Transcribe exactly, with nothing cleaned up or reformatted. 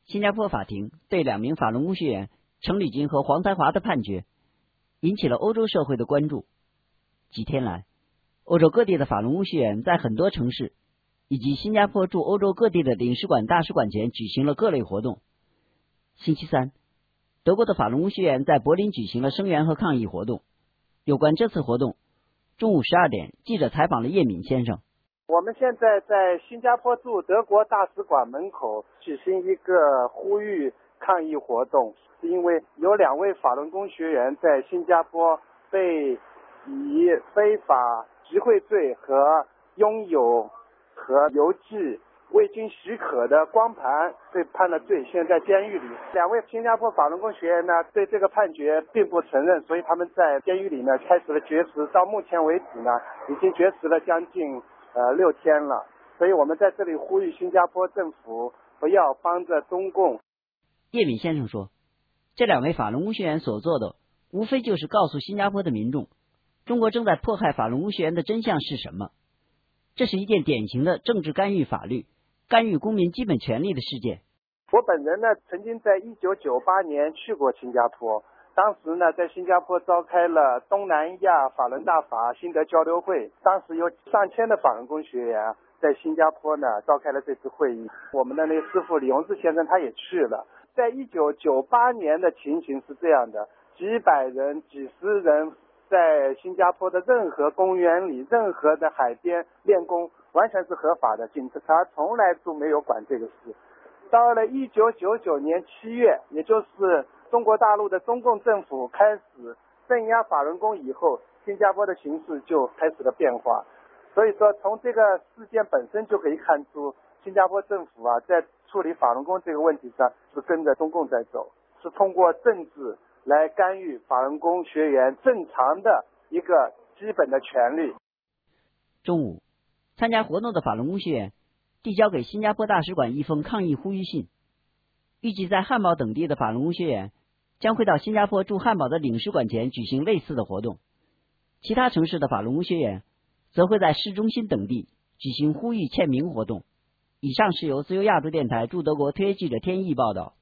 新加坡法庭对两名法轮功学员程礼金和黄才华的判决引起了欧洲社会的关注。几天来，欧洲各地的法轮功学员在很多城市以及新加坡驻欧洲各地的领事馆、大使馆前举行了各类活动。星期三，德国的法轮功学员在柏林举行了声援和抗议活动。有关这次活动，中午十二点，记者采访了叶敏先生。 我们现在在新加坡驻德国大使馆门口举行一个呼吁抗议活动，是因为有两位法轮功学员在新加坡被以非法集会罪和拥有和邮寄未经许可的光盘被判了罪，现在监狱里。两位新加坡法轮功学员呢，对这个判决并不承认，所以他们在监狱里呢开始了绝食，到目前为止呢，已经绝食了将近呃六天了。所以我们在这里呼吁新加坡政府不要帮着中共。 叶敏先生说，这两位法轮功学员所做的，无非就是告诉新加坡的民众，中国正在迫害法轮功学员的真相是什么。这是一件典型的政治干预法律、干预公民基本权利的事件。 我本人呢，曾经在一九九八年去过新加坡，当时呢，在新加坡召开了东南亚法轮大法心得交流会，当时有上千的法轮功学员在新加坡呢召开了这次会议。我们的那个师傅李洪志先生他也去了。在一九九八年的情形是这样的，几百人、几十人在新加坡的任何公园里、任何的海边练功，完全是合法的，警察从来都没有管这个事。到了一九九九年七月，也就是中国大陆的中共政府开始镇压法轮功以后，新加坡的形势就开始了变化。所以说，从这个事件本身就可以看出，新加坡政府啊，在处理法轮功这个问题上是跟着中共在走，是通过政治来干预法轮功学员正常的一个基本的权利。 中午，参加活动的法轮功学员递交给新加坡大使馆一封抗议呼吁信，预计在汉堡等地的法轮功学员将会到新加坡驻汉堡的领事馆前举行类似的活动，其他城市的法轮功学员则会在市中心等地举行呼吁签名活动。以上是由自由亚洲电台驻德国特约记者天意报道。